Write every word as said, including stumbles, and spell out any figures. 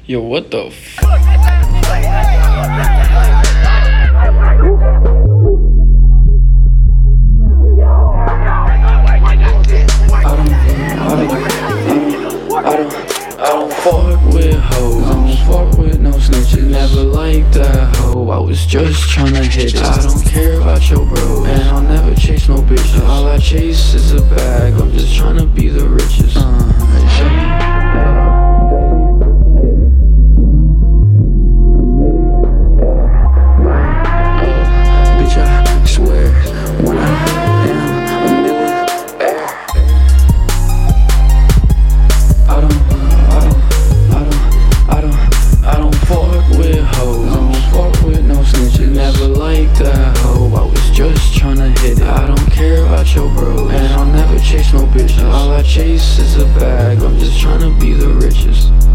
Yo, what the f? I don't, I don't fuck with hoes, I don't fuck with no snitches. Never like that hoe, I was just tryna hit it. I don't care about your bro, and I'll never chase no bitches. All I chase is a bag, I'm just tryna be the richest. uh, Bitch, I swear, when I am a millionaire, I don't, I don't, I don't, I don't, I don't fuck with hoes, I don't fuck with no snitches. Never like that hoe, I was just tryna hit it. I don't care about your bro, and I'll never chase no bitches. All I chase is a bag, I'm just tryna be the richest.